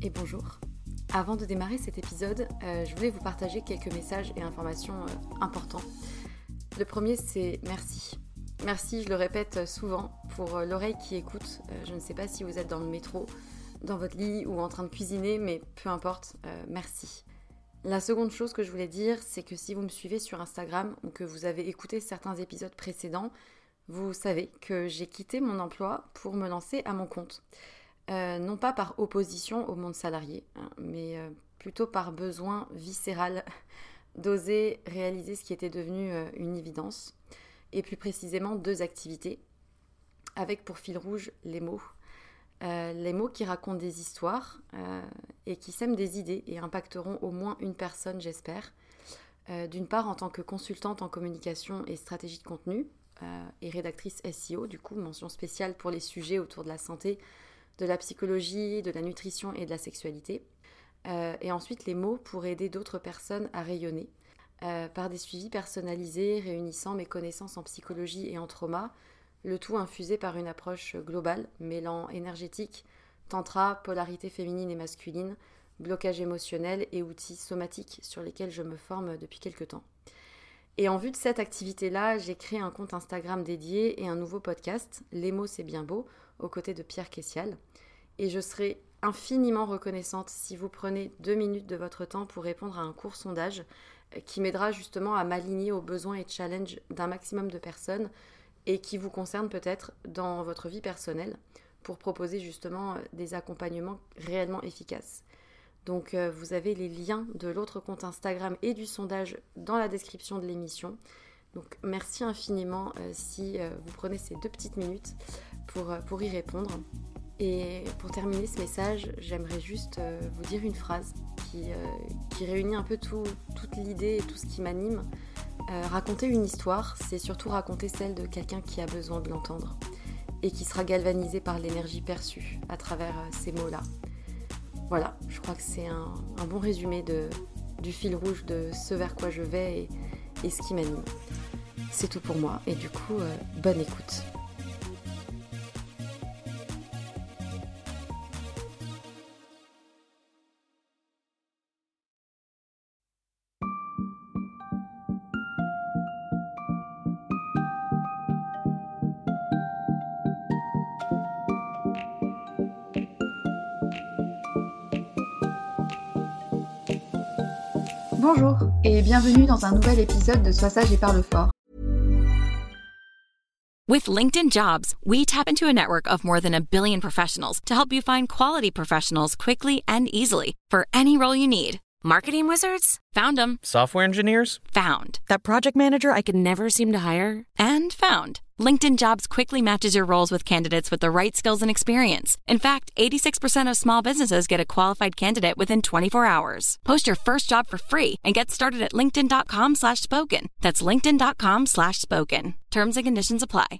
et bonjour. Avant de démarrer cet épisode, je voulais vous partager quelques messages et informations importants. Le premier, c'est merci. Merci, je le répète souvent, pour l'oreille qui écoute. Je ne sais pas si vous êtes dans le métro, dans votre lit ou en train de cuisiner, mais peu importe, merci. La seconde chose que je voulais dire, c'est que si vous me suivez sur Instagram ou que vous avez écouté certains épisodes précédents, vous savez que j'ai quitté mon emploi pour me lancer à mon compte. Non pas par opposition au monde salarié, mais plutôt par besoin viscéral d'oser réaliser ce qui était devenu une évidence, et plus précisément 2 activités, avec pour fil rouge les mots. Les mots qui racontent des histoires et qui sèment des idées et impacteront au moins une personne, j'espère. D'une part en tant que consultante en communication et stratégie de contenu et rédactrice SEO, du coup mention spéciale pour les sujets autour de la santé, de la psychologie, de la nutrition et de la sexualité. Et ensuite les mots pour aider d'autres personnes à rayonner par des suivis personnalisés réunissant mes connaissances en psychologie et en trauma, le tout infusé par une approche globale mêlant énergétique, tantra, polarité féminine et masculine, blocage émotionnel et outils somatiques sur lesquels je me forme depuis quelques temps. Et en vue de cette activité-là, j'ai créé un compte Instagram dédié et un nouveau podcast, Les mots c'est bien beau, aux côtés de Pierre Kessial. Et je serai infiniment reconnaissante si vous prenez 2 minutes de votre temps pour répondre à un court sondage qui m'aidera justement à m'aligner aux besoins et challenges d'un maximum de personnes et qui vous concerne peut-être dans votre vie personnelle pour proposer justement des accompagnements réellement efficaces. Donc vous avez les liens de l'autre compte Instagram et du sondage dans la description de l'émission. Donc merci infiniment si vous prenez ces 2 petites minutes pour y répondre. Et pour terminer ce message, j'aimerais juste vous dire une phrase qui réunit un peu toute l'idée et tout ce qui m'anime. Raconter une histoire, c'est surtout raconter celle de quelqu'un qui a besoin de l'entendre et qui sera galvanisé par l'énergie perçue à travers ces mots-là. Voilà, je crois que c'est un bon résumé du fil rouge de ce vers quoi je vais et ce qui m'anime. C'est tout pour moi et du coup, bonne écoute. Bonjour et bienvenue dans un nouvel épisode de Sois sage et parle fort. With LinkedIn Jobs, we tap into a network of more than 1 billion professionals to help you find quality professionals quickly and easily for any role you need. Marketing wizards? Found them. Software engineers? Found. That project manager I could never seem to hire? And found. LinkedIn Jobs quickly matches your roles with candidates with the right skills and experience. In fact, 86% of small businesses get a qualified candidate within 24 hours. Post your first job for free and get started at linkedin.com/spoken. That's linkedin.com/spoken. Terms and conditions apply.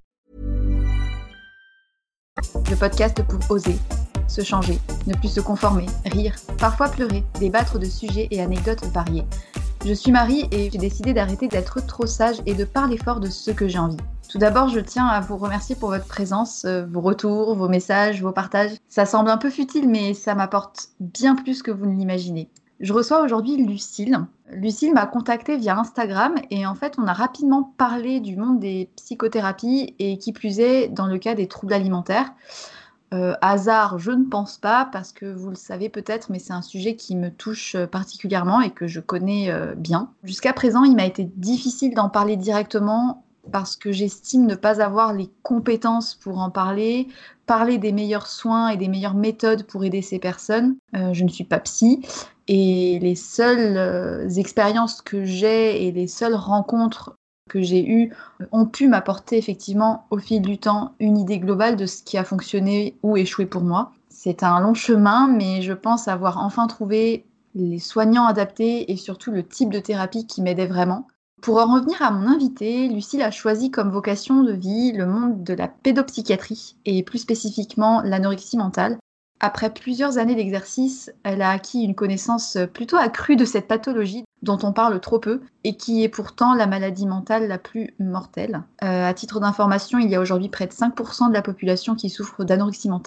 Le podcast pour oser, se changer, ne plus se conformer, rire, parfois pleurer, débattre de sujets et anecdotes variés. Je suis Marie et j'ai décidé d'arrêter d'être trop sage et de parler fort de ce que j'ai envie. Tout d'abord, je tiens à vous remercier pour votre présence, vos retours, vos messages, vos partages. Ça semble un peu futile, mais ça m'apporte bien plus que vous ne l'imaginez. Je reçois aujourd'hui Lucille. Lucille m'a contactée via Instagram et en fait, on a rapidement parlé du monde des psychothérapies et qui plus est dans le cas des troubles alimentaires. Hasard, je ne pense pas, parce que vous le savez peut-être, mais c'est un sujet qui me touche particulièrement et que je connais bien. Jusqu'à présent, il m'a été difficile d'en parler directement parce que j'estime ne pas avoir les compétences pour en parler des meilleurs soins et des meilleures méthodes pour aider ces personnes. Je ne suis pas psy et les seules expériences que j'ai et les seules rencontres que j'ai eues ont pu m'apporter effectivement au fil du temps une idée globale de ce qui a fonctionné ou échoué pour moi. C'est un long chemin, mais je pense avoir enfin trouvé les soignants adaptés et surtout le type de thérapie qui m'aidait vraiment. Pour en revenir à mon invitée, Lucille a choisi comme vocation de vie le monde de la pédopsychiatrie et plus spécifiquement l'anorexie mentale. Après plusieurs années d'exercice, elle a acquis une connaissance plutôt accrue de cette pathologie dont on parle trop peu et qui est pourtant la maladie mentale la plus mortelle. À titre d'information, il y a aujourd'hui près de 5% de la population qui souffre d'anorexie mentale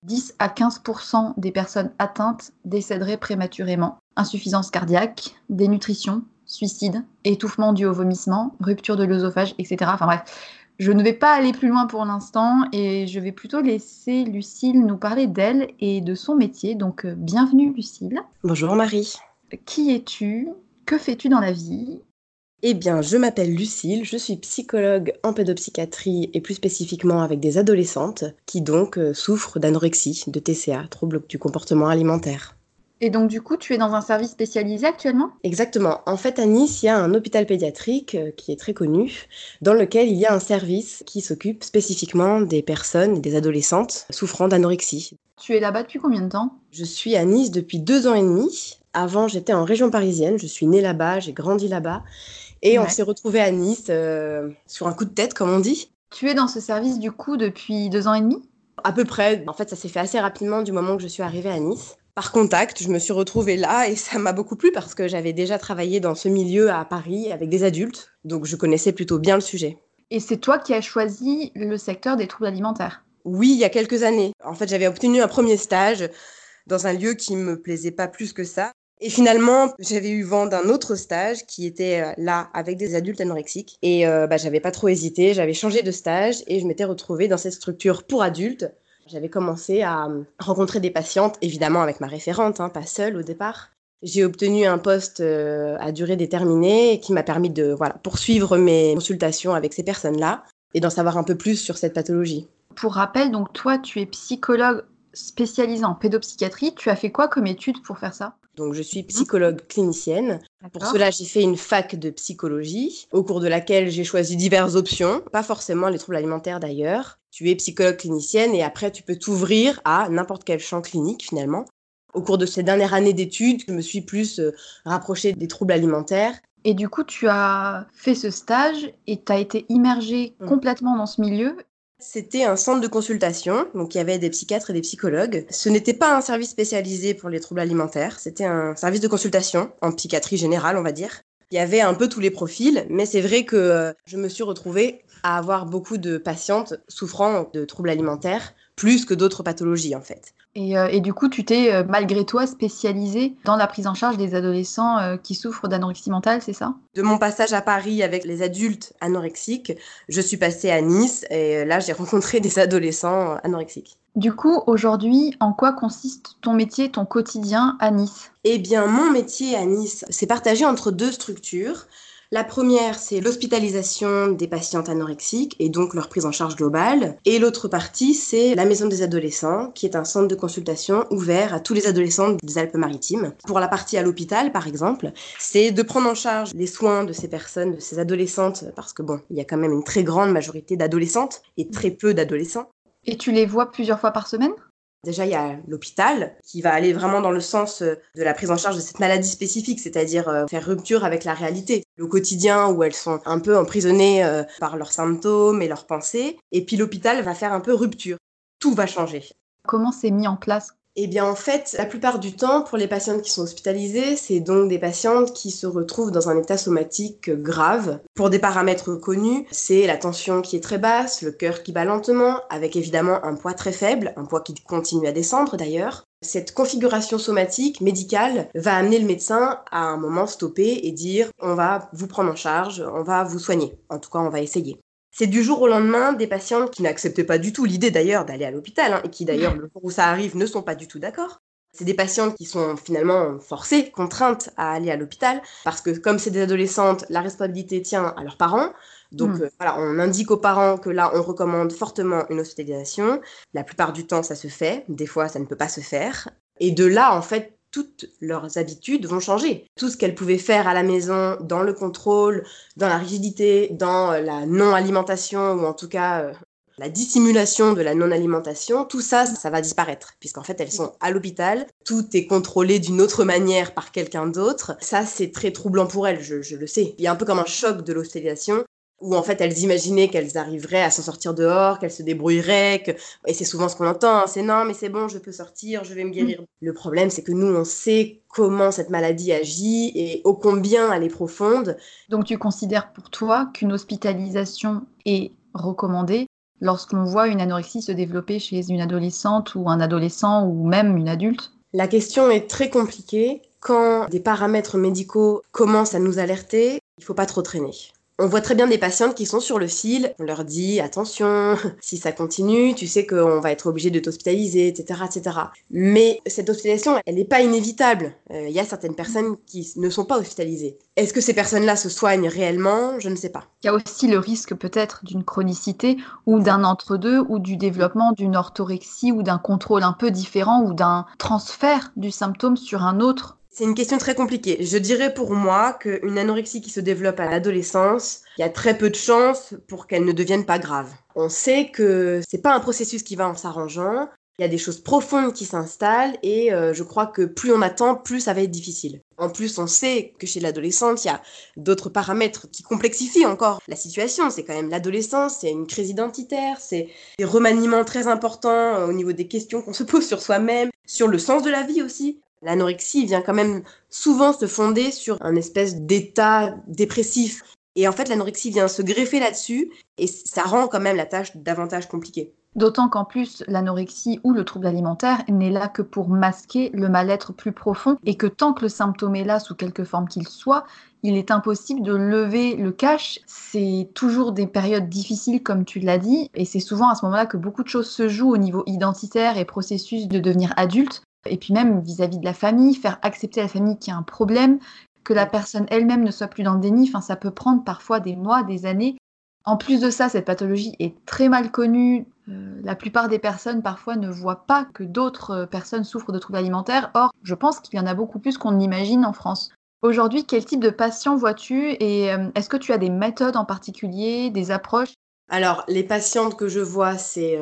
10 à 15% des personnes atteintes décéderaient prématurément. Insuffisance cardiaque, dénutrition, suicide, étouffement dû au vomissement, rupture de l'œsophage, etc. Enfin bref, je ne vais pas aller plus loin pour l'instant et je vais plutôt laisser Lucille nous parler d'elle et de son métier. Donc bienvenue Lucille. Bonjour Marie. Qui es-tu? Que fais-tu dans la vie? Eh bien, je m'appelle Lucille, je suis psychologue en pédopsychiatrie et plus spécifiquement avec des adolescentes qui donc souffrent d'anorexie, de TCA, trouble du comportement alimentaire. Et donc du coup, tu es dans un service spécialisé actuellement? Exactement. En fait, à Nice, il y a un hôpital pédiatrique qui est très connu, dans lequel il y a un service qui s'occupe spécifiquement des personnes et des adolescentes souffrant d'anorexie. Tu es là-bas depuis combien de temps? Je suis à Nice depuis 2 ans et demi. Avant, j'étais en région parisienne, je suis née là-bas, j'ai grandi là-bas. Et on s'est retrouvés à Nice sur un coup de tête, comme on dit. Tu es dans ce service du coup depuis 2 ans et demi? À peu près. En fait, ça s'est fait assez rapidement du moment que je suis arrivée à Nice. Par contact, je me suis retrouvée là et ça m'a beaucoup plu parce que j'avais déjà travaillé dans ce milieu à Paris avec des adultes. Donc je connaissais plutôt bien le sujet. Et c'est toi qui as choisi le secteur des troubles alimentaires? Oui, il y a quelques années. En fait, j'avais obtenu un premier stage dans un lieu qui me plaisait pas plus que ça. Et finalement, j'avais eu vent d'un autre stage qui était là avec des adultes anorexiques. Et j'avais pas trop hésité, j'avais changé de stage et je m'étais retrouvée dans cette structure pour adultes. J'avais commencé à rencontrer des patientes, évidemment avec ma référente, pas seule au départ. J'ai obtenu un poste à durée déterminée qui m'a permis de poursuivre mes consultations avec ces personnes-là et d'en savoir un peu plus sur cette pathologie. Pour rappel, donc toi, tu es psychologue spécialisée en pédopsychiatrie. Tu as fait quoi comme étude pour faire ça? Donc, je suis psychologue clinicienne. D'accord. Pour cela, j'ai fait une fac de psychologie, au cours de laquelle j'ai choisi diverses options, pas forcément les troubles alimentaires d'ailleurs. Tu es psychologue clinicienne et après, tu peux t'ouvrir à n'importe quel champ clinique finalement. Au cours de ces dernières années d'études, je me suis plus rapprochée des troubles alimentaires. Et du coup, tu as fait ce stage et tu as été immergée complètement dans ce milieu. C'était un centre de consultation, donc il y avait des psychiatres et des psychologues. Ce n'était pas un service spécialisé pour les troubles alimentaires, c'était un service de consultation en psychiatrie générale, on va dire. Il y avait un peu tous les profils, mais c'est vrai que je me suis retrouvée à avoir beaucoup de patientes souffrant de troubles alimentaires, plus que d'autres pathologies en fait. Et du coup, tu t'es malgré toi spécialisée dans la prise en charge des adolescents qui souffrent d'anorexie mentale, c'est ça? De mon passage à Paris avec les adultes anorexiques, je suis passée à Nice et là j'ai rencontré des adolescents anorexiques. Du coup, aujourd'hui, en quoi consiste ton métier, ton quotidien à Nice? Eh bien, mon métier à Nice, c'est partagé entre 2 structures. La première, c'est l'hospitalisation des patientes anorexiques et donc leur prise en charge globale. Et l'autre partie, c'est la Maison des adolescents, qui est un centre de consultation ouvert à tous les adolescents des Alpes-Maritimes. Pour la partie à l'hôpital, par exemple, c'est de prendre en charge les soins de ces personnes, de ces adolescentes, parce que il y a quand même une très grande majorité d'adolescentes et très peu d'adolescents. Et tu les vois plusieurs fois par semaine? Déjà, il y a l'hôpital qui va aller vraiment dans le sens de la prise en charge de cette maladie spécifique, c'est-à-dire faire rupture avec la réalité, le quotidien où elles sont un peu emprisonnées par leurs symptômes et leurs pensées. Et puis l'hôpital va faire un peu rupture. Tout va changer. Comment c'est mis en place? Eh bien, en fait, la plupart du temps, pour les patientes qui sont hospitalisées, c'est donc des patientes qui se retrouvent dans un état somatique grave. Pour des paramètres connus, c'est la tension qui est très basse, le cœur qui bat lentement, avec évidemment un poids très faible, un poids qui continue à descendre d'ailleurs. Cette configuration somatique, médicale, va amener le médecin à un moment stopper et dire « on va vous prendre en charge, on va vous soigner ». En tout cas, on va essayer. C'est du jour au lendemain des patientes qui n'acceptaient pas du tout l'idée d'ailleurs d'aller à l'hôpital et qui d'ailleurs, le jour où ça arrive, ne sont pas du tout d'accord. C'est des patientes qui sont finalement forcées, contraintes à aller à l'hôpital parce que comme c'est des adolescentes, la responsabilité tient à leurs parents. Donc on indique aux parents que là, on recommande fortement une hospitalisation. La plupart du temps, ça se fait. Des fois, ça ne peut pas se faire. Et de là, en fait, toutes leurs habitudes vont changer. Tout ce qu'elles pouvaient faire à la maison, dans le contrôle, dans la rigidité, dans la non-alimentation, ou en tout cas la dissimulation de la non-alimentation, tout ça, ça va disparaître, puisqu'en fait, elles sont à l'hôpital, tout est contrôlé d'une autre manière par quelqu'un d'autre. Ça, c'est très troublant pour elles, je le sais. Il y a un peu comme un choc de l'hospitalisation, où en fait elles imaginaient qu'elles arriveraient à s'en sortir dehors, qu'elles se débrouilleraient, et c'est souvent ce qu'on entend, c'est non mais c'est bon, je peux sortir, je vais me guérir. Le problème c'est que nous on sait comment cette maladie agit et ô combien elle est profonde. Donc tu considères pour toi qu'une hospitalisation est recommandée lorsqu'on voit une anorexie se développer chez une adolescente ou un adolescent ou même une adulte? La question est très compliquée. Quand des paramètres médicaux commencent à nous alerter, il ne faut pas trop traîner. On voit très bien des patientes qui sont sur le fil, on leur dit « attention, si ça continue, tu sais qu'on va être obligé de t'hospitaliser, etc. etc. » Mais cette hospitalisation, elle n'est pas inévitable. Il y a certaines personnes qui ne sont pas hospitalisées. Est-ce que ces personnes-là se soignent réellement ? Je ne sais pas. Il y a aussi le risque peut-être d'une chronicité ou d'un entre-deux ou du développement d'une orthorexie ou d'un contrôle un peu différent ou d'un transfert du symptôme sur un autre. C'est une question très compliquée. Je dirais pour moi qu'une anorexie qui se développe à l'adolescence, il y a très peu de chances pour qu'elle ne devienne pas grave. On sait que c'est pas un processus qui va en s'arrangeant. Il y a des choses profondes qui s'installent et je crois que plus on attend, plus ça va être difficile. En plus, on sait que chez l'adolescente, il y a d'autres paramètres qui complexifient encore la situation. C'est quand même l'adolescence, c'est une crise identitaire, c'est des remaniements très importants au niveau des questions qu'on se pose sur soi-même, sur le sens de la vie aussi. L'anorexie vient quand même souvent se fonder sur un espèce d'état dépressif. Et en fait, l'anorexie vient se greffer là-dessus et ça rend quand même la tâche davantage compliquée. D'autant qu'en plus, l'anorexie ou le trouble alimentaire n'est là que pour masquer le mal-être plus profond et que tant que le symptôme est là, sous quelque forme qu'il soit, il est impossible de lever le cache. C'est toujours des périodes difficiles, comme tu l'as dit, et c'est souvent à ce moment-là que beaucoup de choses se jouent au niveau identitaire et processus de devenir adulte. Et puis même vis-à-vis de la famille, faire accepter à la famille qu'il y a un problème, que la personne elle-même ne soit plus dans le déni, ça peut prendre parfois des mois, des années. En plus de ça, cette pathologie est très mal connue. La plupart des personnes parfois ne voient pas que d'autres personnes souffrent de troubles alimentaires. Or, je pense qu'il y en a beaucoup plus qu'on l'imagine en France. Aujourd'hui, quel type de patient vois-tu et est-ce que tu as des méthodes en particulier, des approches ? Alors, les patientes que je vois, c'est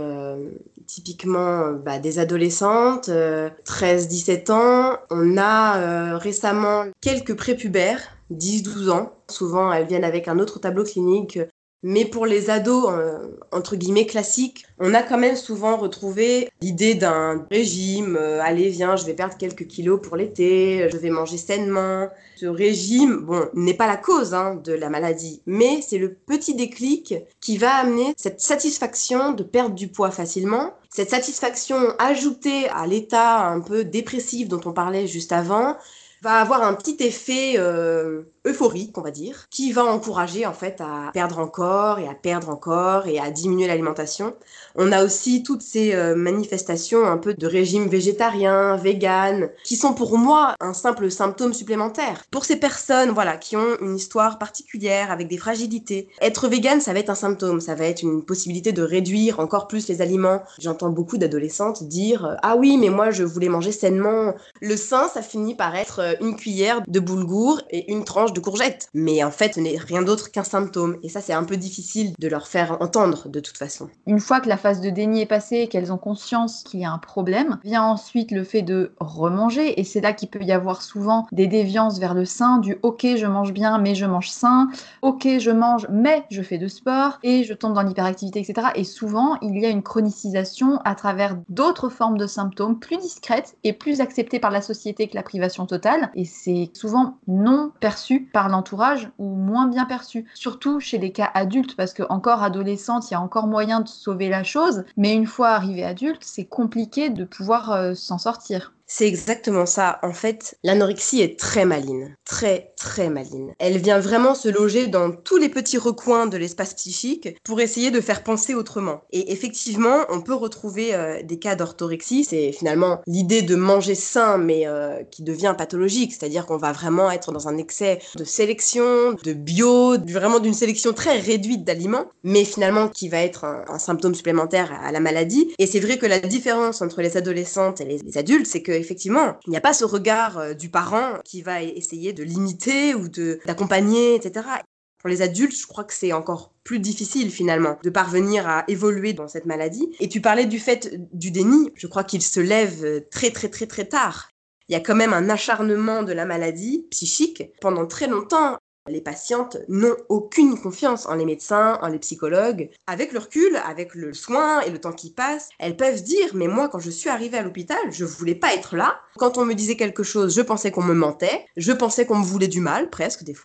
typiquement des adolescentes, 13-17 ans. On a récemment quelques prépubères, 10-12 ans. Souvent, elles viennent avec un autre tableau clinique. Mais pour les ados, entre guillemets, classiques, on a quand même souvent retrouvé l'idée d'un régime. Allez, viens, je vais perdre quelques kilos pour l'été, je vais manger sainement. Ce régime, n'est pas la cause de la maladie, mais c'est le petit déclic qui va amener cette satisfaction de perdre du poids facilement. Cette satisfaction ajoutée à l'état un peu dépressif dont on parlait juste avant, va avoir un petit effet euphorique, on va dire, qui va encourager en fait à perdre encore et à diminuer l'alimentation. On a aussi toutes ces manifestations un peu de régime végétarien, vegan, qui sont pour moi un simple symptôme supplémentaire. Pour ces personnes, qui ont une histoire particulière avec des fragilités, être vegan, ça va être un symptôme, ça va être une possibilité de réduire encore plus les aliments. J'entends beaucoup d'adolescentes dire « Ah oui, mais moi je voulais manger sainement ». Le sein, ça finit par être une cuillère de boulgour et une tranche de courgette. Mais en fait, ce n'est rien d'autre qu'un symptôme. Et ça, c'est un peu difficile de leur faire entendre de toute façon. Une fois que la phase de déni est passée et qu'elles ont conscience qu'il y a un problème, vient ensuite le fait de remanger. Et c'est là qu'il peut y avoir souvent des déviances vers le sain, du « ok, je mange bien, mais je mange sain »,« ok, je mange, mais je fais de sport » et je tombe dans l'hyperactivité, etc. Et souvent, il y a une chronicisation à travers d'autres formes de symptômes plus discrètes et plus acceptées par la société que la privation totale. Et c'est souvent non perçu par l'entourage ou moins bien perçu. Surtout chez les cas adultes, parce qu'encore adolescente, il y a encore moyen de sauver la chose. Mais une fois arrivé adulte, c'est compliqué de pouvoir s'en sortir. C'est exactement ça. En fait, l'anorexie est très maligne. Très, très maligne. Elle vient vraiment se loger dans tous les petits recoins de l'espace psychique pour essayer de faire penser autrement. Et effectivement, on peut retrouver des cas d'orthorexie. C'est finalement l'idée de manger sain, mais qui devient pathologique. C'est-à-dire qu'on va vraiment être dans un excès de sélection, de bio, vraiment d'une sélection très réduite d'aliments, mais finalement qui va être un symptôme supplémentaire à la maladie. Et c'est vrai que la différence entre les adolescentes et les adultes, c'est que effectivement, il n'y a pas ce regard du parent qui va essayer de limiter ou d'accompagner, etc. Pour les adultes, je crois que c'est encore plus difficile finalement de parvenir à évoluer dans cette maladie. Et tu parlais du fait du déni, je crois qu'il se lève très très très très tard. Il y a quand même un acharnement de la maladie psychique pendant très longtemps. Les patientes n'ont aucune confiance en les médecins, en les psychologues. Avec le recul, avec le soin et le temps qui passe, elles peuvent dire « Mais moi, quand je suis arrivée à l'hôpital, je voulais pas être là. Quand on me disait quelque chose, je pensais qu'on me mentait. Je pensais qu'on me voulait du mal, presque des fois.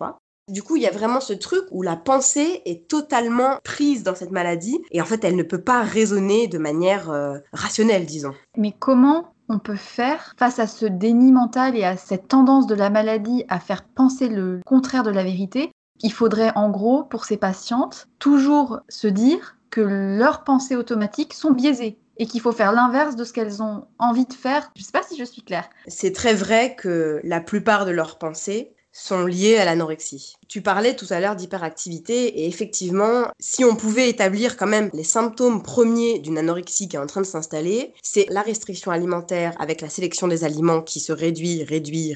Du coup, il y a vraiment ce truc où la pensée est totalement prise dans cette maladie et en fait, elle ne peut pas raisonner de manière rationnelle, disons. Mais comment on peut faire face à ce déni mental et à cette tendance de la maladie à faire penser le contraire de la vérité? Il faudrait en gros, pour ces patientes, toujours se dire que leurs pensées automatiques sont biaisées et qu'il faut faire l'inverse de ce qu'elles ont envie de faire. Je ne sais pas si je suis claire. C'est très vrai que la plupart de leurs pensées sont liées à l'anorexie. Tu parlais tout à l'heure d'hyperactivité et effectivement, si on pouvait établir quand même les symptômes premiers d'une anorexie qui est en train de s'installer, c'est la restriction alimentaire avec la sélection des aliments qui se réduit.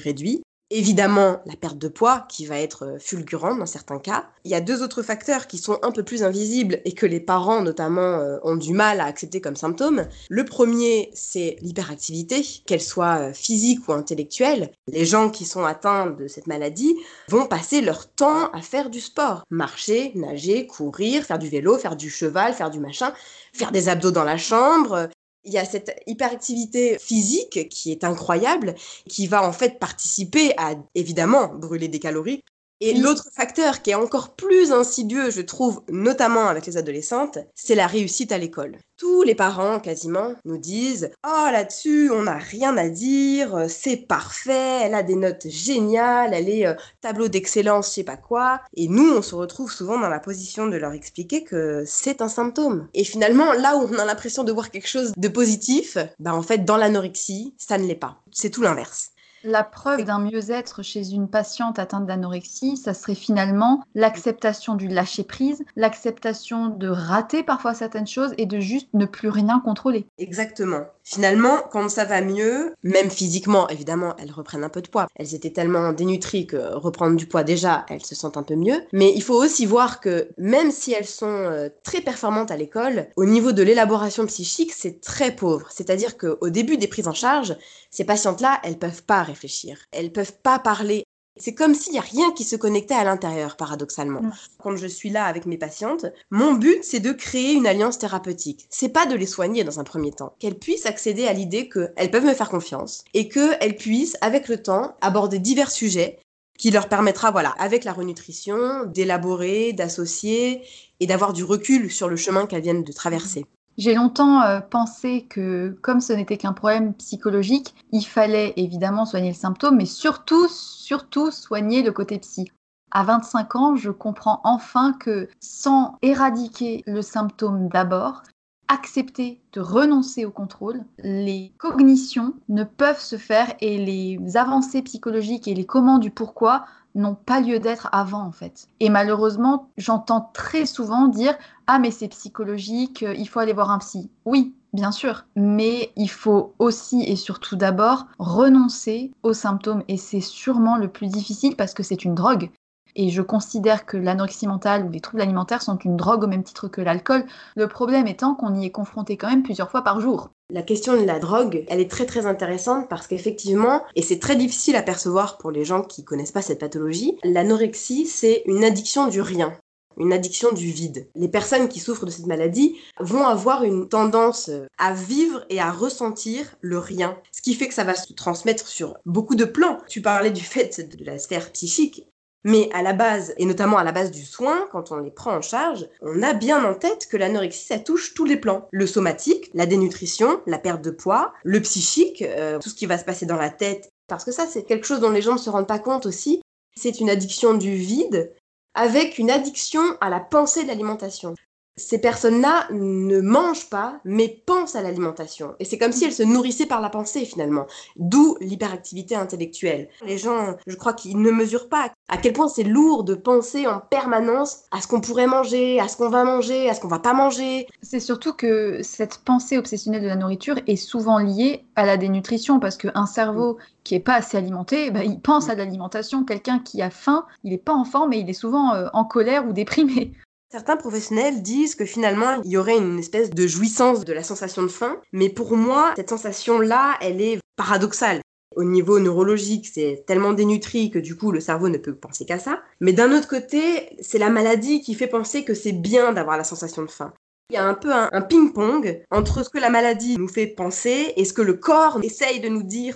Évidemment, la perte de poids qui va être fulgurante dans certains cas. Il y a 2 autres facteurs qui sont un peu plus invisibles et que les parents notamment ont du mal à accepter comme symptômes. Le premier, c'est l'hyperactivité, qu'elle soit physique ou intellectuelle. Les gens qui sont atteints de cette maladie vont passer leur temps à faire du sport. Marcher, nager, courir, faire du vélo, faire du cheval, faire du machin, faire des abdos dans la chambre. Il y a cette hyperactivité physique qui est incroyable, qui va en fait participer à, évidemment, brûler des calories. Et l'autre facteur qui est encore plus insidieux, je trouve, notamment avec les adolescentes, c'est la réussite à l'école. Tous les parents, quasiment, nous disent « Oh, là-dessus, on n'a rien à dire, c'est parfait, elle a des notes géniales, elle est tableau d'excellence, je sais pas quoi. » Et nous, on se retrouve souvent dans la position de leur expliquer que c'est un symptôme. Et finalement, là où on a l'impression de voir quelque chose de positif, en fait, dans l'anorexie, ça ne l'est pas. C'est tout l'inverse. La preuve d'un mieux-être chez une patiente atteinte d'anorexie, ça serait finalement l'acceptation du lâcher-prise, l'acceptation de rater parfois certaines choses et de juste ne plus rien contrôler. Exactement. Finalement, quand ça va mieux, même physiquement, évidemment, elles reprennent un peu de poids. Elles étaient tellement dénutries que reprendre du poids, déjà, elles se sentent un peu mieux. Mais il faut aussi voir que même si elles sont très performantes à l'école, au niveau de l'élaboration psychique, c'est très pauvre. C'est-à-dire qu'au début des prises en charge, ces patientes-là, elles peuvent pas réfléchir. Elles peuvent pas parler. C'est comme s'il n'y a rien qui se connectait à l'intérieur, paradoxalement. Quand je suis là avec mes patientes, mon but, c'est de créer une alliance thérapeutique. C'est pas de les soigner dans un premier temps. Qu'elles puissent accéder à l'idée qu'elles peuvent me faire confiance et qu'elles puissent, avec le temps, aborder divers sujets qui leur permettra, avec la renutrition, d'élaborer, d'associer et d'avoir du recul sur le chemin qu'elles viennent de traverser. J'ai longtemps pensé que, comme ce n'était qu'un problème psychologique, il fallait évidemment soigner le symptôme, mais surtout soigner le côté psy. À 25 ans, je comprends enfin que sans éradiquer le symptôme d'abord, accepter de renoncer au contrôle, les cognitions ne peuvent se faire et les avancées psychologiques et les comment du pourquoi n'ont pas lieu d'être avant en fait. Et malheureusement, j'entends très souvent dire « Ah mais c'est psychologique, il faut aller voir un psy ». Oui, bien sûr, mais il faut aussi et surtout d'abord renoncer aux symptômes et c'est sûrement le plus difficile parce que c'est une drogue. Et je considère que l'anorexie mentale ou les troubles alimentaires sont une drogue au même titre que l'alcool, le problème étant qu'on y est confronté quand même plusieurs fois par jour. La question de la drogue, elle est très très intéressante parce qu'effectivement, et c'est très difficile à percevoir pour les gens qui connaissent pas cette pathologie, l'anorexie c'est une addiction du rien. Une addiction du vide. Les personnes qui souffrent de cette maladie vont avoir une tendance à vivre et à ressentir le rien. Ce qui fait que ça va se transmettre sur beaucoup de plans. Tu parlais du fait de la sphère psychique. Mais à la base, et notamment à la base du soin, quand on les prend en charge, on a bien en tête que l'anorexie, ça touche tous les plans. Le somatique, la dénutrition, la perte de poids, le psychique, tout ce qui va se passer dans la tête. Parce que ça, c'est quelque chose dont les gens ne se rendent pas compte aussi. C'est une addiction du vide avec une addiction à la pensée de l'alimentation. Ces personnes-là ne mangent pas, mais pensent à l'alimentation. Et c'est comme si elles se nourrissaient par la pensée, finalement. D'où l'hyperactivité intellectuelle. Les gens, je crois qu'ils ne mesurent pas à quel point c'est lourd de penser en permanence à ce qu'on pourrait manger, à ce qu'on va manger, à ce qu'on va pas manger. C'est surtout que cette pensée obsessionnelle de la nourriture est souvent liée à la dénutrition, parce qu'un cerveau qui est pas assez alimenté, il pense à l'alimentation. Quelqu'un qui a faim, il est pas en forme et il est souvent en colère ou déprimé. Certains professionnels disent que finalement, il y aurait une espèce de jouissance de la sensation de faim, mais pour moi, cette sensation-là, elle est paradoxale. Au niveau neurologique, c'est tellement dénutri que du coup, le cerveau ne peut penser qu'à ça. Mais d'un autre côté, c'est la maladie qui fait penser que c'est bien d'avoir la sensation de faim. Il y a un peu un ping-pong entre ce que la maladie nous fait penser et ce que le corps essaye de nous dire.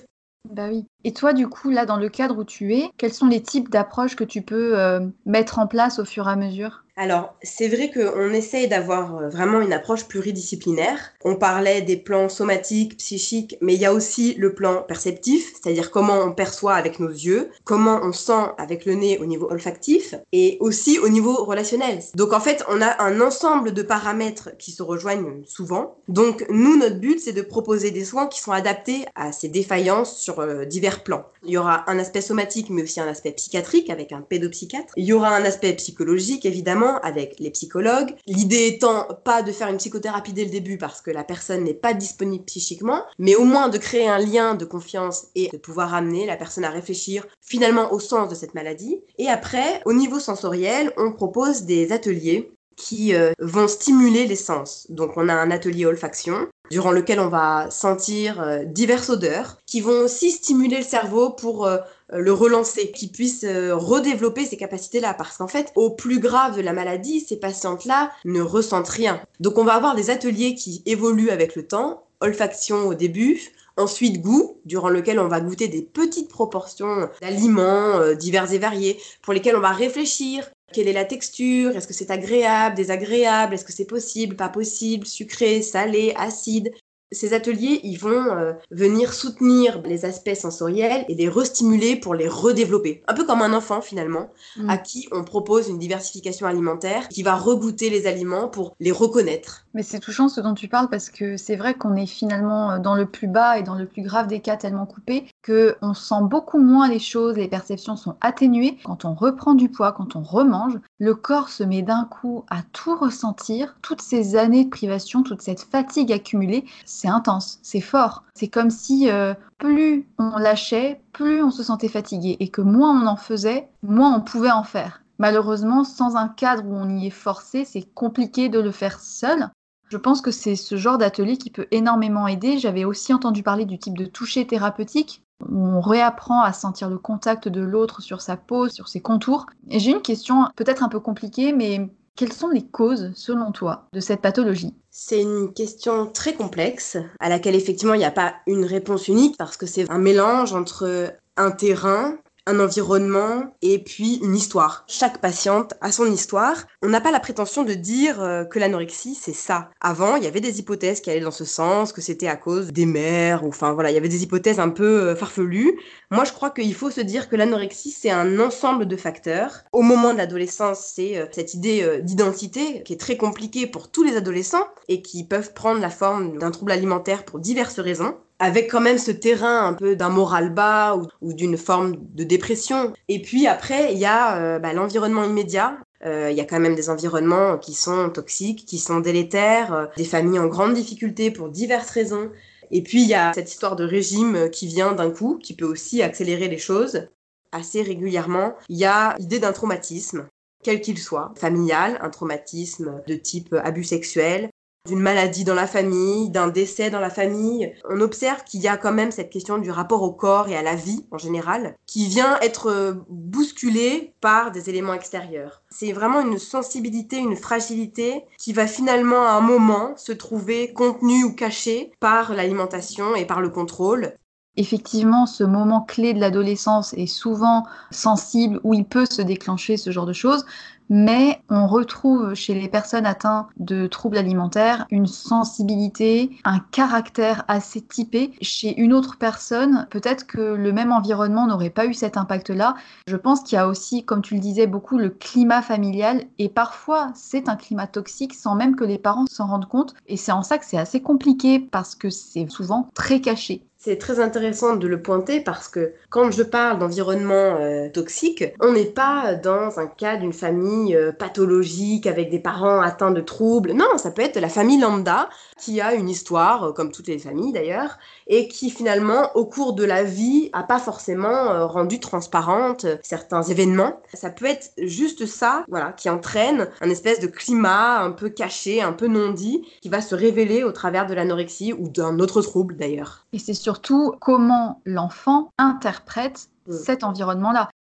Bah oui. Et toi, du coup, là, dans le cadre où tu es, quels sont les types d'approches que tu peux mettre en place au fur et à mesure? Alors, c'est vrai qu'on essaye d'avoir vraiment une approche pluridisciplinaire. On parlait des plans somatiques, psychiques, mais il y a aussi le plan perceptif, c'est-à-dire comment on perçoit avec nos yeux, comment on sent avec le nez au niveau olfactif, et aussi au niveau relationnel. Donc en fait, on a un ensemble de paramètres qui se rejoignent souvent. Donc nous, notre but, c'est de proposer des soins qui sont adaptés à ces défaillances sur divers plans. Il y aura un aspect somatique, mais aussi un aspect psychiatrique avec un pédopsychiatre. Il y aura un aspect psychologique, évidemment, avec les psychologues. L'idée étant pas de faire une psychothérapie dès le début parce que la personne n'est pas disponible psychiquement, mais au moins de créer un lien de confiance et de pouvoir amener la personne à réfléchir finalement au sens de cette maladie. Et après, au niveau sensoriel, on propose des ateliers qui vont stimuler les sens. Donc on a un atelier olfaction durant lequel on va sentir diverses odeurs qui vont aussi stimuler le cerveau pour le relancer, qu'il puisse redévelopper ces capacités-là. Parce qu'en fait, au plus grave de la maladie, ces patientes-là ne ressentent rien. Donc on va avoir des ateliers qui évoluent avec le temps, olfaction au début, ensuite goût, durant lequel on va goûter des petites proportions d'aliments divers et variés, pour lesquels on va réfléchir. Quelle est la texture? Est-ce que c'est agréable, désagréable? Est-ce que c'est possible, pas possible? Sucré, salé, acide? Ces ateliers, ils vont venir soutenir les aspects sensoriels et les restimuler pour les redévelopper. Un peu comme un enfant finalement, à qui on propose une diversification alimentaire, qui va regoûter les aliments pour les reconnaître. Mais c'est touchant ce dont tu parles parce que c'est vrai qu'on est finalement dans le plus bas et dans le plus grave des cas tellement coupé qu'on sent beaucoup moins les choses, les perceptions sont atténuées. Quand on reprend du poids, quand on remange, le corps se met d'un coup à tout ressentir, toutes ces années de privation, toute cette fatigue accumulée, c'est intense, c'est fort. C'est comme si plus on lâchait, plus on se sentait fatigué et que moins on en faisait, moins on pouvait en faire. Malheureusement, sans un cadre où on y est forcé, c'est compliqué de le faire seul. Je pense que c'est ce genre d'atelier qui peut énormément aider. J'avais aussi entendu parler du type de toucher thérapeutique, où on réapprend à sentir le contact de l'autre sur sa peau, sur ses contours. Et j'ai une question peut-être un peu compliquée, mais quelles sont les causes, selon toi, de cette pathologie ? C'est une question très complexe, à laquelle effectivement il n'y a pas une réponse unique, parce que c'est un mélange entre un terrain, un environnement et puis une histoire. Chaque patiente a son histoire. On n'a pas la prétention de dire que l'anorexie, c'est ça. Avant, il y avait des hypothèses qui allaient dans ce sens, que c'était à cause des mères, ou enfin voilà, il y avait des hypothèses un peu farfelues. Moi, je crois qu'il faut se dire que l'anorexie, c'est un ensemble de facteurs. Au moment de l'adolescence, c'est cette idée d'identité qui est très compliquée pour tous les adolescents et qui peuvent prendre la forme d'un trouble alimentaire pour diverses raisons, avec quand même ce terrain un peu d'un moral bas ou d'une forme de dépression. Et puis après, il y a l'environnement immédiat. Il y a quand même des environnements qui sont toxiques, qui sont délétères, des familles en grande difficulté pour diverses raisons. Et puis il y a cette histoire de régime qui vient d'un coup, qui peut aussi accélérer les choses. Assez régulièrement, il y a l'idée d'un traumatisme, quel qu'il soit, familial, un traumatisme de type abus sexuel, d'une maladie dans la famille, d'un décès dans la famille. On observe qu'il y a quand même cette question du rapport au corps et à la vie en général, qui vient être bousculée par des éléments extérieurs. C'est vraiment une sensibilité, une fragilité qui va finalement à un moment se trouver contenue ou cachée par l'alimentation et par le contrôle. Effectivement, ce moment clé de l'adolescence est souvent sensible où il peut se déclencher ce genre de choses, mais on retrouve chez les personnes atteintes de troubles alimentaires une sensibilité, un caractère assez typé. Chez une autre personne, peut-être que le même environnement n'aurait pas eu cet impact-là. Je pense qu'il y a aussi, comme tu le disais, beaucoup le climat familial et parfois c'est un climat toxique sans même que les parents s'en rendent compte et c'est en ça que c'est assez compliqué parce que c'est souvent très caché. C'est très intéressant de le pointer parce que quand je parle d'environnement toxique, on n'est pas dans un cas d'une famille pathologique avec des parents atteints de troubles. Non, ça peut être la famille lambda qui a une histoire, comme toutes les familles d'ailleurs, et qui finalement, au cours de la vie, a pas forcément rendu transparente certains événements. Ça peut être juste ça, voilà, qui entraîne un espèce de climat un peu caché, un peu non dit, qui va se révéler au travers de l'anorexie ou d'un autre trouble d'ailleurs. Et c'est surtout comment l'enfant interprète cet environnement-là.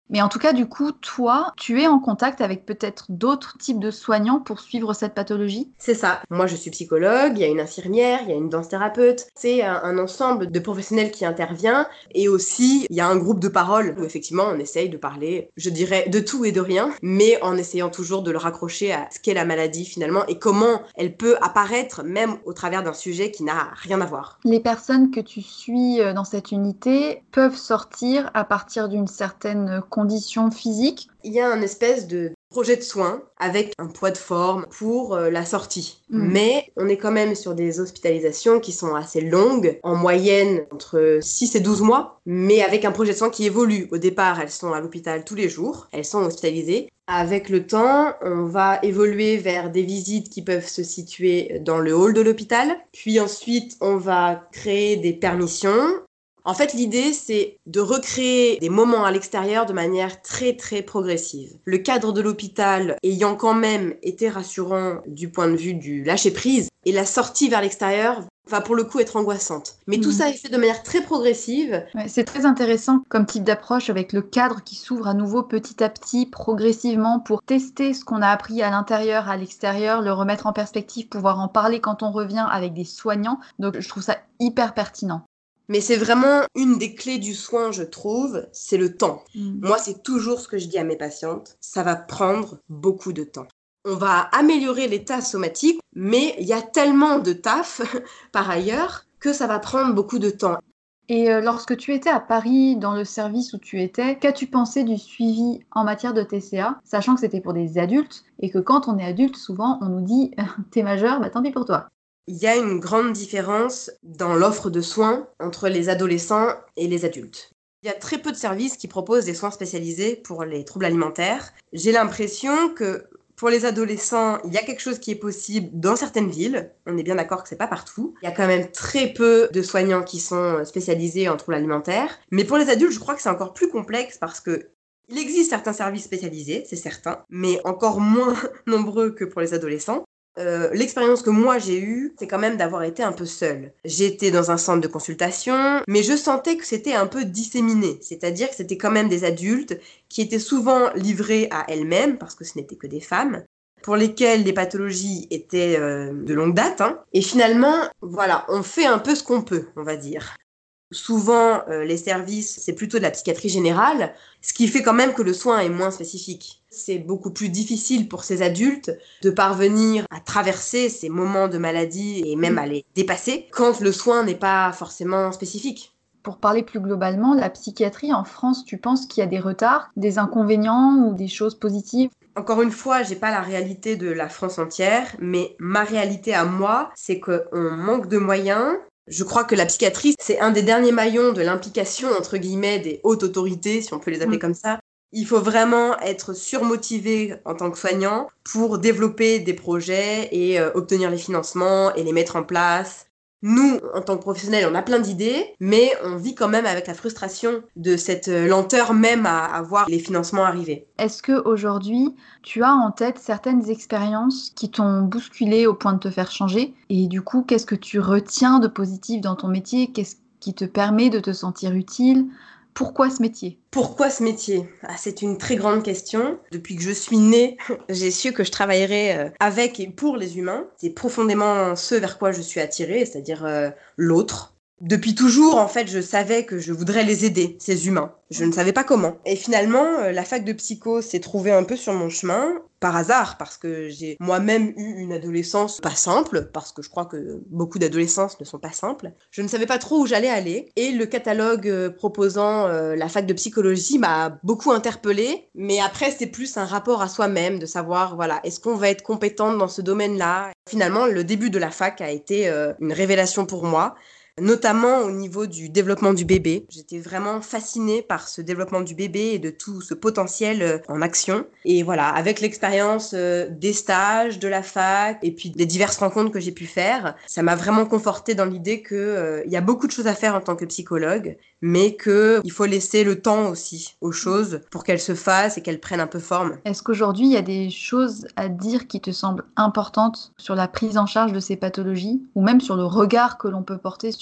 Mais en tout cas, du coup, toi, tu es en contact avec peut-être d'autres types de soignants pour suivre cette pathologie? C'est ça. Moi, je suis psychologue, il y a une infirmière, il y a une danse-thérapeute. C'est un ensemble de professionnels qui intervient. Et aussi, il y a un groupe de parole où effectivement, on essaye de parler, je dirais, de tout et de rien, mais en essayant toujours de le raccrocher à ce qu'est la maladie finalement et comment elle peut apparaître même au travers d'un sujet qui n'a rien à voir. Les personnes que tu suis dans cette unité peuvent sortir à partir d'une certaine condition physique. Il y a un espèce de projet de soins avec un poids de forme pour la sortie. Mais on est quand même sur des hospitalisations qui sont assez longues, en moyenne entre 6 et 12 mois, mais avec un projet de soins qui évolue. Au départ, elles sont à l'hôpital tous les jours, elles sont hospitalisées. Avec le temps, on va évoluer vers des visites qui peuvent se situer dans le hall de l'hôpital. Puis ensuite, on va créer des permissions. En fait, l'idée, c'est de recréer des moments à l'extérieur de manière très, très progressive. Le cadre de l'hôpital ayant quand même été rassurant du point de vue du lâcher-prise, et la sortie vers l'extérieur va pour le coup être angoissante. Mais tout ça est fait de manière très progressive. Ouais, c'est très intéressant comme type d'approche avec le cadre qui s'ouvre à nouveau petit à petit, progressivement, pour tester ce qu'on a appris à l'intérieur, à l'extérieur, le remettre en perspective, pouvoir en parler quand on revient avec des soignants. Donc je trouve ça hyper pertinent. Mais c'est vraiment une des clés du soin, je trouve, c'est le temps. Moi, c'est toujours ce que je dis à mes patientes, ça va prendre beaucoup de temps. On va améliorer l'état somatique, mais il y a tellement de taf par ailleurs que ça va prendre beaucoup de temps. Et lorsque tu étais à Paris, dans le service où tu étais, qu'as-tu pensé du suivi en matière de TCA, sachant que c'était pour des adultes et que quand on est adulte, souvent on nous dit « t'es majeur, bah tant pis pour toi ». Il y a une grande différence dans l'offre de soins entre les adolescents et les adultes. Il y a très peu de services qui proposent des soins spécialisés pour les troubles alimentaires. J'ai l'impression que pour les adolescents, il y a quelque chose qui est possible dans certaines villes. On est bien d'accord que c'est pas partout. Il y a quand même très peu de soignants qui sont spécialisés en troubles alimentaires. Mais pour les adultes, je crois que c'est encore plus complexe parce que il existe certains services spécialisés, c'est certain, mais encore moins nombreux que pour les adolescents. L'expérience que moi j'ai eue, c'est quand même d'avoir été un peu seule. J'étais dans un centre de consultation, mais je sentais que c'était un peu disséminé. C'est-à-dire que c'était quand même des adultes qui étaient souvent livrés à elles-mêmes, parce que ce n'étaient que des femmes, pour lesquelles les pathologies étaient de longue date. Et finalement, voilà, on fait un peu ce qu'on peut, on va dire. Souvent, les services, c'est plutôt de la psychiatrie générale, ce qui fait quand même que le soin est moins spécifique. C'est beaucoup plus difficile pour ces adultes de parvenir à traverser ces moments de maladie et même à les dépasser quand le soin n'est pas forcément spécifique. Pour parler plus globalement, la psychiatrie en France, tu penses qu'il y a des retards, des inconvénients ou des choses positives ? Encore une fois, j'ai pas la réalité de la France entière, mais ma réalité à moi, c'est qu'on manque de moyens. Je crois que la psychiatrie, c'est un des derniers maillons de l'implication, entre guillemets, des hautes autorités, si on peut les appeler comme ça. Il faut vraiment être surmotivé en tant que soignant pour développer des projets et obtenir les financements et les mettre en place. Nous, en tant que professionnels, on a plein d'idées, mais on vit quand même avec la frustration de cette lenteur même à voir les financements arriver. Est-ce qu'aujourd'hui, tu as en tête certaines expériences qui t'ont bousculé au point de te faire changer ? Et du coup, qu'est-ce que tu retiens de positif dans ton métier ? Qu'est-ce qui te permet de te sentir utile ? Pourquoi ce métier ? Pourquoi ce métier ? C'est une très grande question. Depuis que je suis née, j'ai su que je travaillerais avec et pour les humains. C'est profondément ce vers quoi je suis attirée, c'est-à-dire l'autre. Depuis toujours, en fait, je savais que je voudrais les aider, ces humains. Je ne savais pas comment. Et finalement, la fac de psycho s'est trouvée un peu sur mon chemin, par hasard, parce que j'ai moi-même eu une adolescence pas simple, parce que je crois que beaucoup d'adolescences ne sont pas simples. Je ne savais pas trop où j'allais aller, et le catalogue proposant la fac de psychologie m'a beaucoup interpellée, mais après, c'est plus un rapport à soi-même, de savoir, voilà, est-ce qu'on va être compétente dans ce domaine-là ? Finalement, le début de la fac a été une révélation pour moi, notamment au niveau du développement du bébé. J'étais vraiment fascinée par ce développement du bébé et de tout ce potentiel en action. Et voilà, avec l'expérience des stages, de la fac et puis des diverses rencontres que j'ai pu faire, ça m'a vraiment confortée dans l'idée qu'il y a beaucoup de choses à faire en tant que psychologue, mais qu'il faut laisser le temps aussi aux choses pour qu'elles se fassent et qu'elles prennent un peu forme. Est-ce qu'aujourd'hui, il y a des choses à dire qui te semblent importantes sur la prise en charge de ces pathologies ou même sur le regard que l'on peut porter sur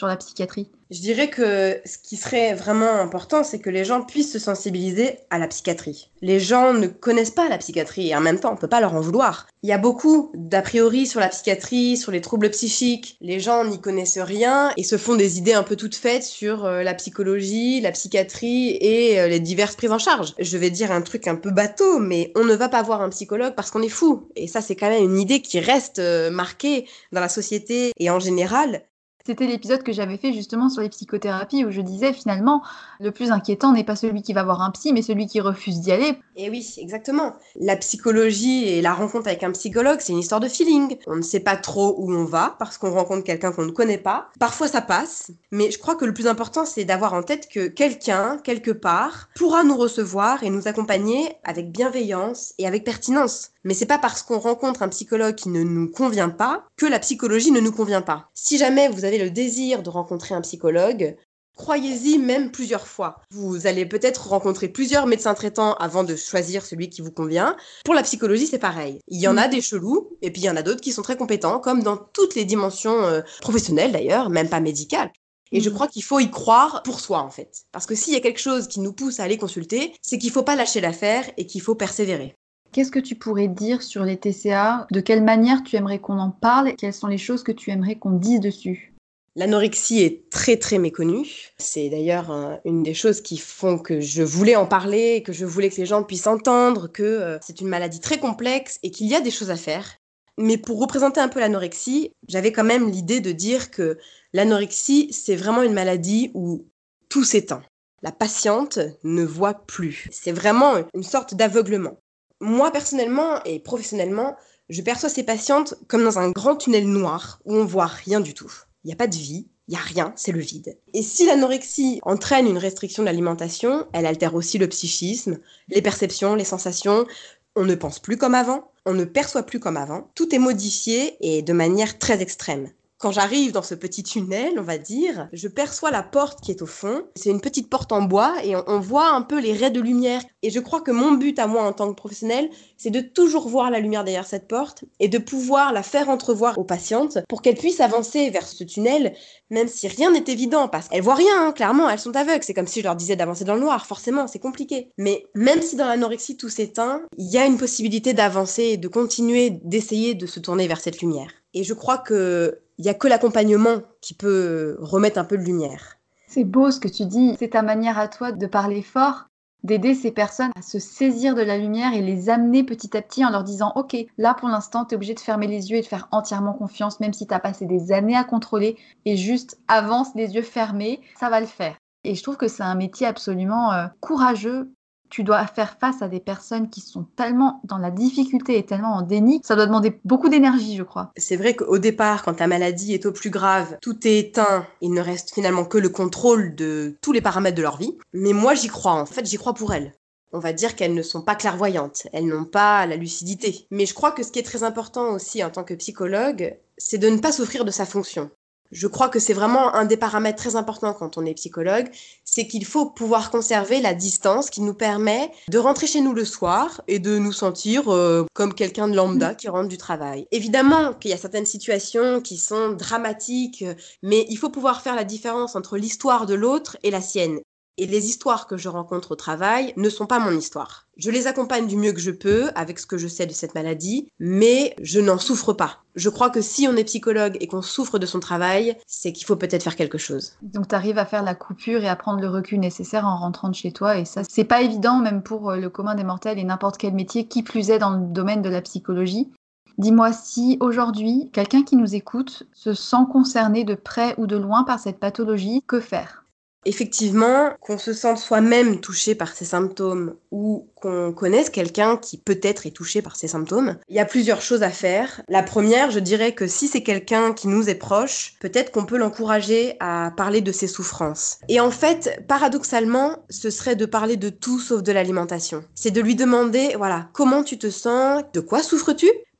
sur la psychiatrie? Je dirais que ce qui serait vraiment important, c'est que les gens puissent se sensibiliser à la psychiatrie. Les gens ne connaissent pas la psychiatrie et en même temps, on ne peut pas leur en vouloir. Il y a beaucoup d'a priori sur la psychiatrie, sur les troubles psychiques. Les gens n'y connaissent rien et se font des idées un peu toutes faites sur la psychologie, la psychiatrie et les diverses prises en charge. Je vais dire un truc un peu bateau, mais on ne va pas voir un psychologue parce qu'on est fou. Et ça, c'est quand même une idée qui reste marquée dans la société et en général. C'était l'épisode que j'avais fait justement sur les psychothérapies où je disais finalement, le plus inquiétant n'est pas celui qui va voir un psy, mais celui qui refuse d'y aller. Et oui, exactement. La psychologie et la rencontre avec un psychologue, c'est une histoire de feeling. On ne sait pas trop où on va parce qu'on rencontre quelqu'un qu'on ne connaît pas. Parfois ça passe, mais je crois que le plus important, c'est d'avoir en tête que quelqu'un, quelque part, pourra nous recevoir et nous accompagner avec bienveillance et avec pertinence. Mais c'est pas parce qu'on rencontre un psychologue qui ne nous convient pas que la psychologie ne nous convient pas. Si jamais vous avez le désir de rencontrer un psychologue, croyez-y même plusieurs fois. Vous allez peut-être rencontrer plusieurs médecins traitants avant de choisir celui qui vous convient. Pour la psychologie, c'est pareil. Il y en a des chelous, et puis il y en a d'autres qui sont très compétents, comme dans toutes les dimensions professionnelles d'ailleurs, même pas médicales. Et je crois qu'il faut y croire pour soi, en fait. Parce que s'il y a quelque chose qui nous pousse à aller consulter, c'est qu'il faut pas lâcher l'affaire et qu'il faut persévérer. Qu'est-ce que tu pourrais dire sur les TCA? De quelle manière tu aimerais qu'on en parle? Quelles sont les choses que tu aimerais qu'on dise dessus? L'anorexie est très très méconnue. C'est d'ailleurs une des choses qui font que je voulais en parler, que je voulais que les gens puissent entendre, que c'est une maladie très complexe et qu'il y a des choses à faire. Mais pour représenter un peu l'anorexie, j'avais quand même l'idée de dire que l'anorexie, c'est vraiment une maladie où tout s'éteint. La patiente ne voit plus. C'est vraiment une sorte d'aveuglement. Moi, personnellement et professionnellement, je perçois ces patientes comme dans un grand tunnel noir où on voit rien du tout. Il n'y a pas de vie, il n'y a rien, c'est le vide. Et si l'anorexie entraîne une restriction de l'alimentation, elle altère aussi le psychisme, les perceptions, les sensations. On ne pense plus comme avant, on ne perçoit plus comme avant. Tout est modifié et de manière très extrême. Quand j'arrive dans ce petit tunnel, on va dire, je perçois la porte qui est au fond. C'est une petite porte en bois et on voit un peu les raies de lumière. Et je crois que mon but à moi en tant que professionnel, c'est de toujours voir la lumière derrière cette porte et de pouvoir la faire entrevoir aux patientes pour qu'elles puissent avancer vers ce tunnel, même si rien n'est évident, parce qu'elles voient rien, clairement, elles sont aveugles. C'est comme si je leur disais d'avancer dans le noir, forcément, c'est compliqué. Mais même si dans l'anorexie tout s'éteint, il y a une possibilité d'avancer et de continuer d'essayer de se tourner vers cette lumière. Et je crois que il n'y a que l'accompagnement qui peut remettre un peu de lumière. C'est beau ce que tu dis. C'est ta manière à toi de parler fort, d'aider ces personnes à se saisir de la lumière et les amener petit à petit en leur disant « Ok, là pour l'instant, tu es obligé de fermer les yeux et de faire entièrement confiance, même si tu as passé des années à contrôler et juste avance les yeux fermés, ça va le faire. » Et je trouve que c'est un métier absolument courageux. Tu dois faire face à des personnes qui sont tellement dans la difficulté et tellement en déni, ça doit demander beaucoup d'énergie, je crois. C'est vrai qu'au départ, quand la maladie est au plus grave, tout est éteint, il ne reste finalement que le contrôle de tous les paramètres de leur vie. Mais moi, j'y crois, en fait, j'y crois pour elles. On va dire qu'elles ne sont pas clairvoyantes, elles n'ont pas la lucidité. Mais je crois que ce qui est très important aussi en tant que psychologue, c'est de ne pas souffrir de sa fonction. Je crois que c'est vraiment un des paramètres très importants quand on est psychologue, c'est qu'il faut pouvoir conserver la distance qui nous permet de rentrer chez nous le soir et de nous sentir comme quelqu'un de lambda qui rentre du travail. Évidemment qu'il y a certaines situations qui sont dramatiques, mais il faut pouvoir faire la différence entre l'histoire de l'autre et la sienne. Et les histoires que je rencontre au travail ne sont pas mon histoire. Je les accompagne du mieux que je peux avec ce que je sais de cette maladie, mais je n'en souffre pas. Je crois que si on est psychologue et qu'on souffre de son travail, c'est qu'il faut peut-être faire quelque chose. Donc tu arrives à faire la coupure et à prendre le recul nécessaire en rentrant de chez toi, et ça, c'est pas évident même pour le commun des mortels et n'importe quel métier, qui plus est dans le domaine de la psychologie. Dis-moi, si aujourd'hui, quelqu'un qui nous écoute se sent concerné de près ou de loin par cette pathologie, que faire ? Effectivement, qu'on se sente soi-même touché par ces symptômes ou qu'on connaisse quelqu'un qui peut-être est touché par ces symptômes, il y a plusieurs choses à faire. La première, je dirais que si c'est quelqu'un qui nous est proche, peut-être qu'on peut l'encourager à parler de ses souffrances. Et en fait, paradoxalement, ce serait de parler de tout sauf de l'alimentation. C'est de lui demander, voilà, comment tu te sens, de quoi souffres-tu ?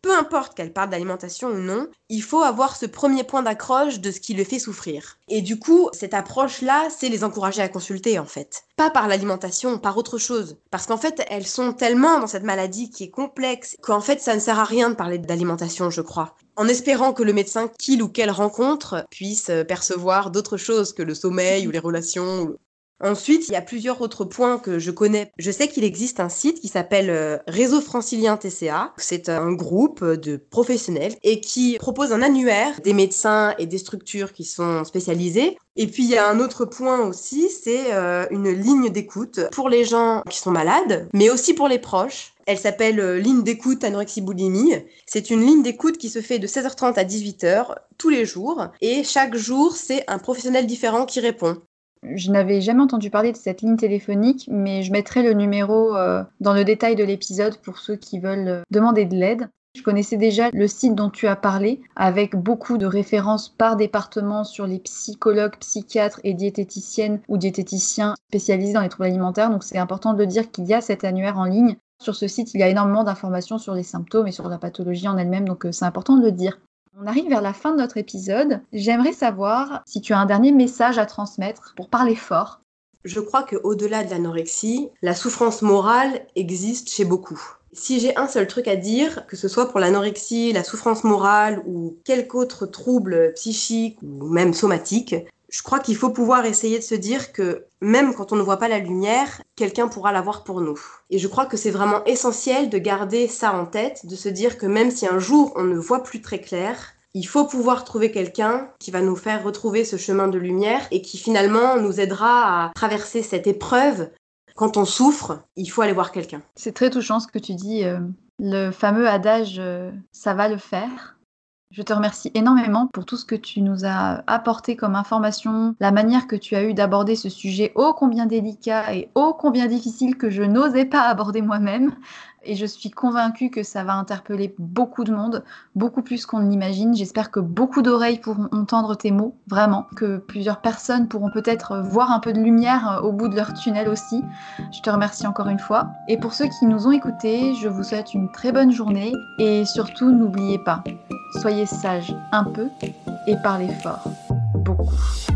peu importe qu'elle parle d'alimentation ou non, il faut avoir ce premier point d'accroche de ce qui le fait souffrir. Et du coup, cette approche-là, c'est les encourager à consulter en fait. Pas par l'alimentation, par autre chose. Parce qu'en fait, elles sont tellement dans cette maladie qui est complexe qu'en fait, ça ne sert à rien de parler d'alimentation, je crois. En espérant que le médecin qu'il ou qu'elle rencontre puisse percevoir d'autres choses que le sommeil ou les relations. Ensuite, il y a plusieurs autres points que je connais. Je sais qu'il existe un site qui s'appelle Réseau Francilien TCA. C'est un groupe de professionnels et qui propose un annuaire des médecins et des structures qui sont spécialisées. Et puis, il y a un autre point aussi, c'est une ligne d'écoute pour les gens qui sont malades, mais aussi pour les proches. Elle s'appelle ligne d'écoute anorexie-boulimie. C'est une ligne d'écoute qui se fait de 16h30 à 18h tous les jours. Et chaque jour, c'est un professionnel différent qui répond. Je n'avais jamais entendu parler de cette ligne téléphonique, mais je mettrai le numéro dans le détail de l'épisode pour ceux qui veulent demander de l'aide. Je connaissais déjà le site dont tu as parlé, avec beaucoup de références par département sur les psychologues, psychiatres et diététiciennes ou diététiciens spécialisés dans les troubles alimentaires. Donc c'est important de le dire qu'il y a cet annuaire en ligne. Sur ce site, il y a énormément d'informations sur les symptômes et sur la pathologie en elle-même, donc c'est important de le dire. On arrive vers la fin de notre épisode. J'aimerais savoir si tu as un dernier message à transmettre pour parler fort. Je crois qu'au-delà de l'anorexie, la souffrance morale existe chez beaucoup. Si j'ai un seul truc à dire, que ce soit pour l'anorexie, la souffrance morale ou quelque autre trouble psychique ou même somatique, je crois qu'il faut pouvoir essayer de se dire que même quand on ne voit pas la lumière, quelqu'un pourra la voir pour nous. Et je crois que c'est vraiment essentiel de garder ça en tête, de se dire que même si un jour on ne voit plus très clair, il faut pouvoir trouver quelqu'un qui va nous faire retrouver ce chemin de lumière et qui finalement nous aidera à traverser cette épreuve. Quand on souffre, il faut aller voir quelqu'un. C'est très touchant ce que tu dis, le fameux adage « ça va le faire ». Je te remercie énormément pour tout ce que tu nous as apporté comme information, la manière que tu as eu d'aborder ce sujet ô combien délicat et ô combien difficile que je n'osais pas aborder moi-même. Et je suis convaincue que ça va interpeller beaucoup de monde, beaucoup plus qu'on ne l'imagine. J'espère que beaucoup d'oreilles pourront entendre tes mots, vraiment. Que plusieurs personnes pourront peut-être voir un peu de lumière au bout de leur tunnel aussi. Je te remercie encore une fois. Et pour ceux qui nous ont écoutés, je vous souhaite une très bonne journée. Et surtout, n'oubliez pas, soyez sages un peu et parlez fort, beaucoup.